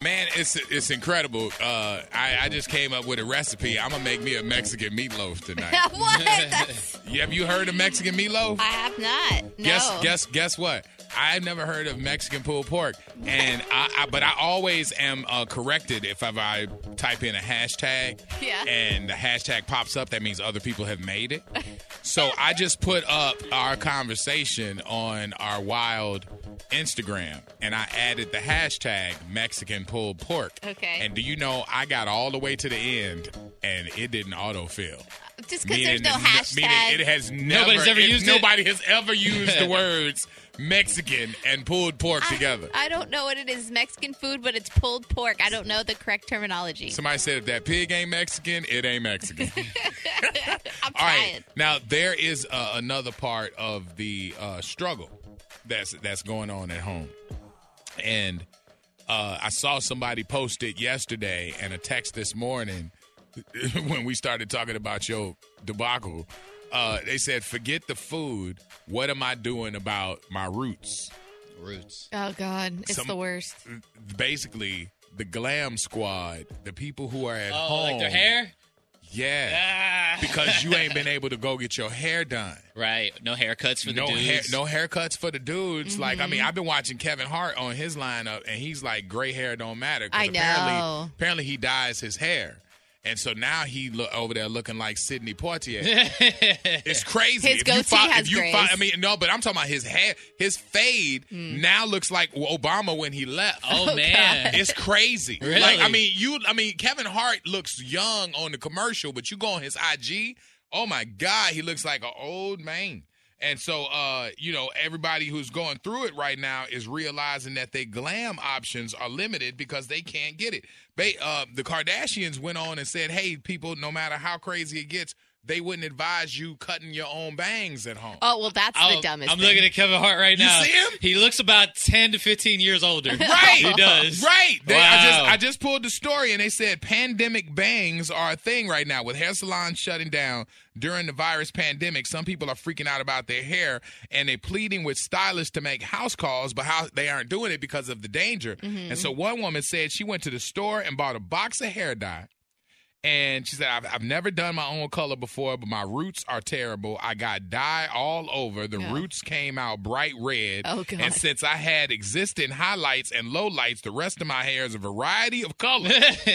Man, it's incredible. I just came up with a recipe. I'm gonna make me a Mexican meatloaf tonight. What? Have you heard of Mexican meatloaf? I have not. No. Guess what? I've never heard of Mexican pulled pork, and but I always am corrected if I type in a hashtag, and the hashtag pops up. That means other people have made it. So I just put up our conversation on our Wild Instagram, and I added the hashtag Mexican pulled pork. Okay. And do you know I got all the way to the end, and it didn't autofill. Just because there's no hashtag. Meaning it has never. Nobody has ever used the words Mexican and pulled pork together. I don't know what it is, Mexican food, but it's pulled pork. I don't know the correct terminology. Somebody said if that pig ain't Mexican, it ain't Mexican. I'm All right. trying. Now, there is another part of the struggle that's going on at home. And I saw somebody post it yesterday and a text this morning when we started talking about your debacle. They said, forget the food. What am I doing about my roots? Oh, God. It's the worst. Basically, the glam squad, the people who are at home. Like their hair? Yeah. Because you ain't been able to go get your hair done. Right. No haircuts for the dudes. No haircuts for the dudes. Mm-hmm. Like, I mean, I've been watching Kevin Hart on his lineup, and he's like, gray hair don't matter. I know. Apparently he dyes his hair. And so now he over there looking like Sidney Poitier. It's crazy. His goatee has grays. But I'm talking about his hair. His fade now looks like Obama when he left. Oh man, it's crazy. Really? Like, Kevin Hart looks young on the commercial, but you go on his IG. Oh my God, he looks like an old man. And so, everybody who's going through it right now is realizing that their glam options are limited because they can't get it. The Kardashians went on and said, hey, people, no matter how crazy it gets, they wouldn't advise you cutting your own bangs at home. Oh, well, that's the dumbest I'm thing. looking at Kevin Hart right now. You see him? He looks about 10 to 15 years older. Right. He does. Right. Wow. I just pulled the story, and they said pandemic bangs are a thing right now with hair salons shutting down during the virus pandemic. Some people are freaking out about their hair, and they're pleading with stylists to make house calls, but they aren't doing it because of the danger. Mm-hmm. And so one woman said she went to the store and bought a box of hair dye. And she said, I've never done my own color before, but my roots are terrible. I got dye all over. The roots came out bright red. Oh, God. And since I had existing highlights and lowlights, the rest of my hair is a variety of colors.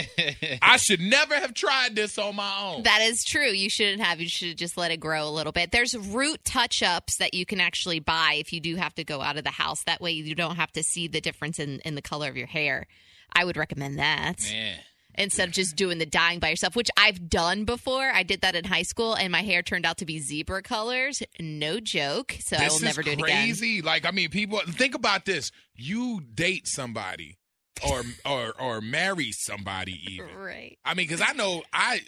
I should never have tried this on my own. That is true. You shouldn't have. You should just let it grow a little bit. There's root touch-ups that you can actually buy if you do have to go out of the house. That way you don't have to see the difference in the color of your hair. I would recommend that. Man. Instead of just doing the dyeing by yourself, which I've done before. I did that in high school, and my hair turned out to be zebra colors. No joke. So I will never do it again. This is crazy. Like, I mean, people, think about this. You date somebody or marry somebody even. Right. I mean, because I know, I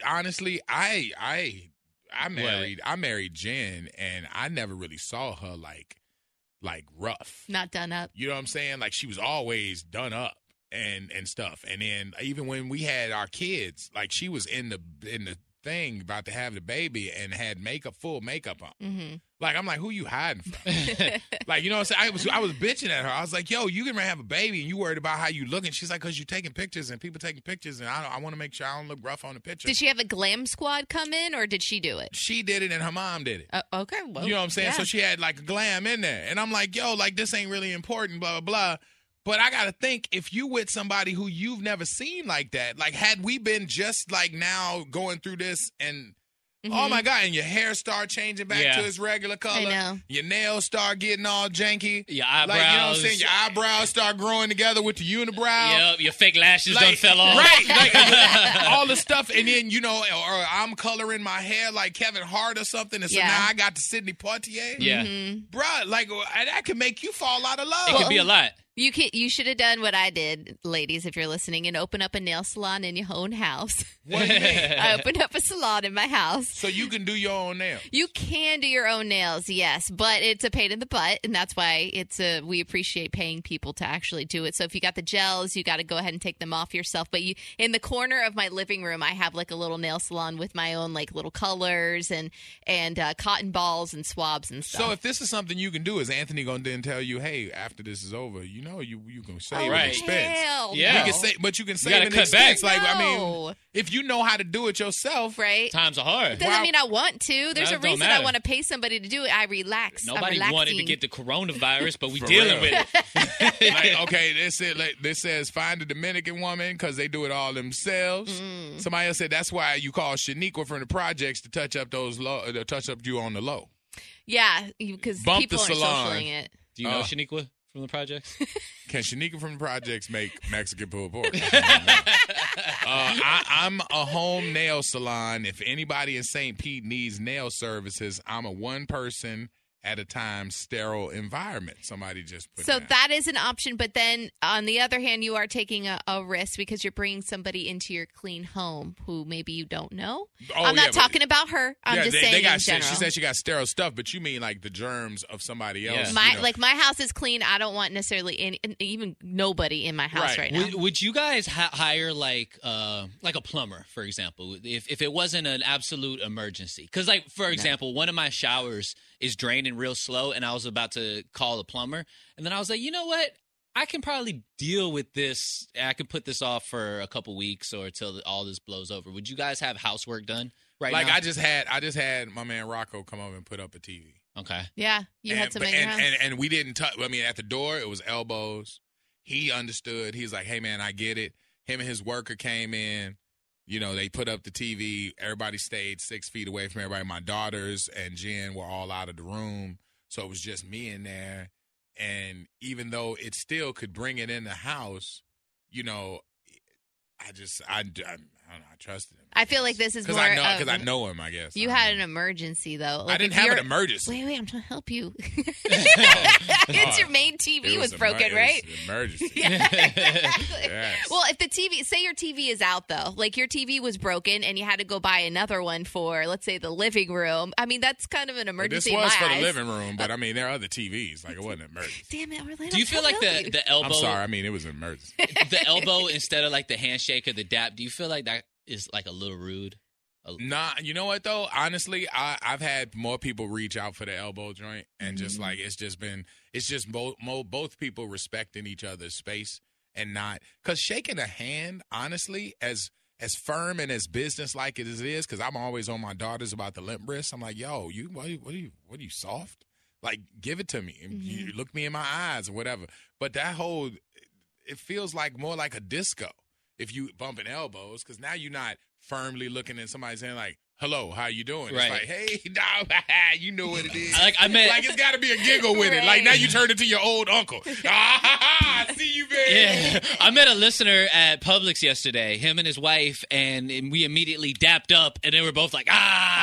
married Jen, and I never really saw her like rough. Not done up. You know what I'm saying? Like, she was always done up. And stuff. And then even when we had our kids, like, she was in the thing about to have the baby and had full makeup on. Mm-hmm. Like, I'm like, who you hiding from? Like, you know what I'm saying? I was bitching at her. I was like, yo, you gonna have a baby and you worried about how you looking. She's like, because you taking pictures and people taking pictures, and I want to make sure I don't look rough on the picture. Did she have a glam squad come in, or did she do it? She did it and her mom did it. Okay. Well, you know what I'm saying? Yeah. So she had like a glam in there. And I'm like, yo, like, this ain't really important, blah, blah, blah. But I got to think, if you with somebody who you've never seen like that, like, had we been just like now going through this and, oh my God, and your hair start changing back to its regular color. I know. Your nails start getting all janky. Your eyebrows. Like, you know what I'm saying? Your eyebrows start growing together with the unibrow. Yep, your fake lashes done fell off. Right. Like, all the stuff. And then, or I'm coloring my hair like Kevin Hart or something. And so now I got the Sidney Poitier. Yeah. Bruh, like, that could make you fall out of love. It could be a lot. You should have done what I did, ladies, if you're listening, and open up a nail salon in your own house. What do you mean? I opened up a salon in my house. So you can do your own nails? You can do your own nails, yes, but it's a pain in the butt, and that's why we appreciate paying people to actually do it. So if you got the gels, you got to go ahead and take them off yourself. But in the corner of my living room, I have like a little nail salon with my own like little colors and cotton balls and swabs and stuff. So if this is something you can do, is Anthony going to then tell you, hey, after this is over, you you know, you can save an right. expense. Hell Yeah. You can save, but you can save gotta an cut back. expense. Like, I mean, No. if you know how to do it yourself, right? Times are hard. Doesn't Wow. mean I want to. There's No, a it don't reason I matter. want to pay somebody to do it. I relax. Nobody I'm wanted to relaxing. get the coronavirus, but we For dealing real. with it. like, okay, this says find a Dominican woman because they do it all themselves. Somebody else said that's why you call Shaniqua from the projects to touch up you on the low. Yeah, because Bump people the aren't salon. socialing it. Do you know Shaniqua from the projects? Can Shaniqua from the projects make Mexican pulled pork? I'm a home nail salon. If anybody in St. Pete needs nail services, I'm a one person at a time sterile environment. Somebody just put So down. that is an option, but then on the other hand, you are taking a risk because you're bringing somebody into your clean home who maybe you don't know. Oh, I'm yeah, not but- talking about her. I'm yeah, just they saying got in general. She said she got sterile stuff, but you mean like the germs of somebody else? Yeah. my you know. like my house is clean. I don't want necessarily even nobody in my house Right. right now. Would you guys hire like a plumber, for example, if it wasn't an absolute emergency? Because, like, for example, one of my showers is draining real slow, and I was about to call a plumber, and then I was like, you know what? I can probably deal with this. I can put this off for a couple weeks or till all this blows over. Would you guys have housework done right like now? I just had my man Rocco come over and put up a TV. Okay. Yeah, you had somebody in your house. and we didn't touch. I mean, at the door it was elbows. He understood. He's like, "Hey man, I get it." Him and his worker came in. You know, they put up the TV. Everybody stayed 6 feet away from everybody. My daughters and Jen were all out of the room, so it was just me in there. And even though it still could bring it in the house, you know, I don't know. I trusted him. I feel like this is because more I know him. I guess You I had don't an know. emergency though. I Like, didn't if have an you're- emergency. Wait, I'm trying to help you. It's your main TV It was an broken, emer- right? It was an emergency. Yeah, exactly. Yes. Well, if the TV, say your TV is out though, like your TV was broken and you had to go buy another one for, let's say, the living room. I mean, that's kind of an But this emergency. in was my for eyes. the living room, but I mean, there are other TVs. Like, it wasn't an emergency. Damn it, Orlando! Do you feel like the elbow? I'm sorry. I mean, it was an emergency. The elbow instead of like the handshake or the dap. Do you feel like that is like a little rude? Nah, you know what though? Honestly, I've had more people reach out for the elbow joint, and just like it's just both people respecting each other's space and not because shaking a hand, honestly, as firm and as business-like as it is, because I'm always on my daughters about the limp wrist. I'm like, yo, what are you soft? Like, give it to me. And you look me in my eyes or whatever. But that whole, it feels like more like a disco if you bumping elbows, because now you're not firmly looking at somebody's hand like, hello, how you doing? Right. It's like, hey, dog, you know what it is. I meant Like, it's got to be a giggle with it. Like, now you turn it to your old uncle. I see you, man. Yeah, I met a listener at Publix yesterday, him and his wife, and we immediately dapped up, and they were both like,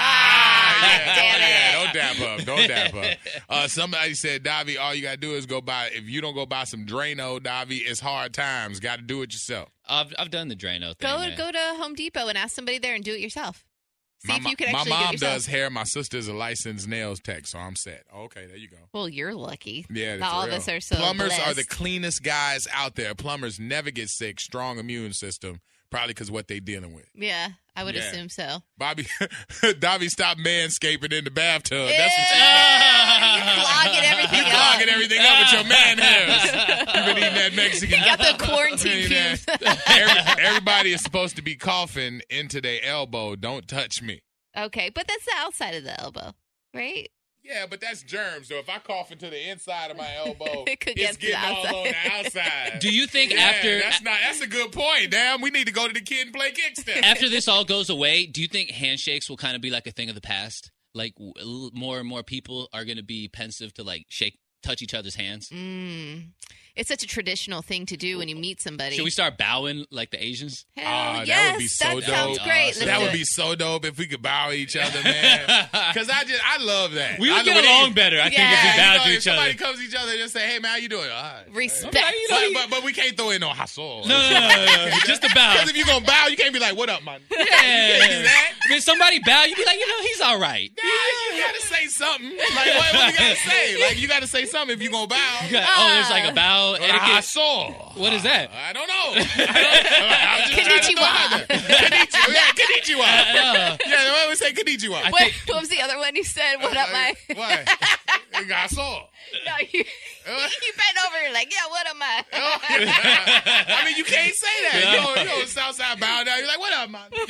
Damn it. Don't dap up. Somebody said, Davi, all you got to do is if you don't go buy some Drano, Davi, it's hard times. Got to do it yourself. I've done the Drano thing. man. Go to Home Depot and ask somebody there and do it yourself. See if you can my actually do mom it yourself. does hair. My sister's a licensed nails tech, so I'm set. Okay, there you go. Well, you're lucky. Yeah, Not that's all real. of us are so Plumbers are the blessed. cleanest guys out there. Plumbers never get sick. Strong immune system. Probably because what they dealing with. Yeah, I would Yeah. assume so. Bobby, Dobby, stop manscaping in the bathtub. That's what You're clogging everything you up. clogging everything up with your man hairs. You've been eating that Mexican. Got the quarantine Man, pubes. Everybody is supposed to be coughing into their elbow. Don't touch me. Okay, but that's the outside of the elbow, right? Yeah, but that's germs. So if I cough into the inside of my elbow, It could it's get to the getting all outside. on the outside. Do you think Yeah, after that's a good point. Damn, we need to go to the kid and play kickstand. after this all goes away, do you think handshakes will kind of be like a thing of the past? Like more and more people are going to be pensive to like touch each other's hands? It's such a traditional thing to do when you meet somebody. Should we start bowing like the Asians? Hell that yes, would be so that sounds dope. great. Let's That do would it. be so dope if we could bow each other, man. Because I love that. We would I get love along it. better, I think, Yeah. if we You bowed know, to if each other. somebody comes to each other and just say, "Hey man, how you doing?" All right. Respect. But we can't throw in no hustle. No. Just a bow. Because if you're gonna bow, you can't be like, "What up, man?" Yeah. that. When somebody bow, you'd be like, he's all right. Yeah, you gotta say something. Like what you gotta say? Like you gotta say something if you gonna bow. There's like a bow I etiquette. saw. What is that? I don't know. I'm just trying to throw it out there. Konnichiwa. Yeah, why would we say konnichiwa? What was the other one you said? What up, my? What? I saw. No, you, You bend over, you're like, yeah, what am I? I mean, you can't say that. You know, Southside bow down. You're like, what up, man?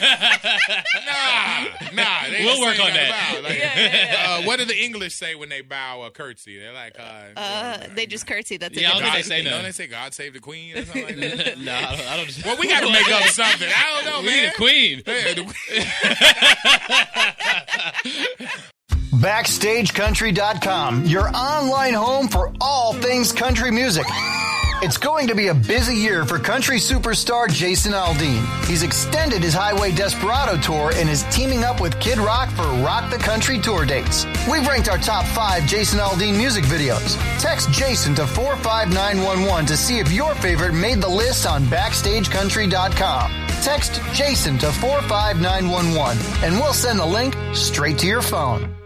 Nah. They We'll work on that. Like, what do the English say when they bow or curtsy? They're like, they just curtsy. That's Yeah, I don't think God, they say no. Don't they say God save the Queen or something like that? No, I don't. Well, we got to make up something. I don't know, We man. need a queen. BackstageCountry.com, your online home for all things country music. It's going to be a busy year for country superstar Jason Aldean. He's extended his Highway Desperado tour and is teaming up with Kid Rock for Rock the Country tour dates. We've ranked our top 5 Jason Aldean music videos. Text Jason to 45911 to see if your favorite made the list on BackstageCountry.com. Text Jason to 45911 and we'll send the link straight to your phone.